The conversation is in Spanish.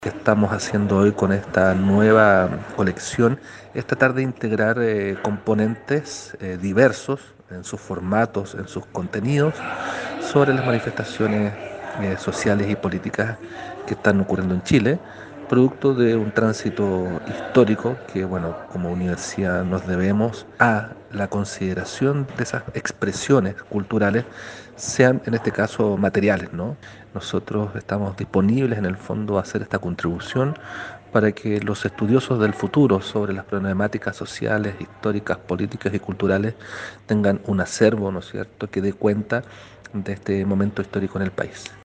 Que estamos haciendo hoy con esta nueva colección es tratar de integrar componentes diversos en sus formatos, en sus contenidos, sobre las manifestaciones sociales y políticas que están ocurriendo en Chile, producto de un tránsito histórico que, bueno, como universidad nos debemos a la consideración de esas expresiones culturales, sean en este caso materiales, ¿no? Nosotros estamos disponibles en el fondo a hacer esta contribución para que los estudiosos del futuro sobre las problemáticas sociales, históricas, políticas y culturales tengan un acervo, ¿no es cierto?, que dé cuenta de este momento histórico en el país.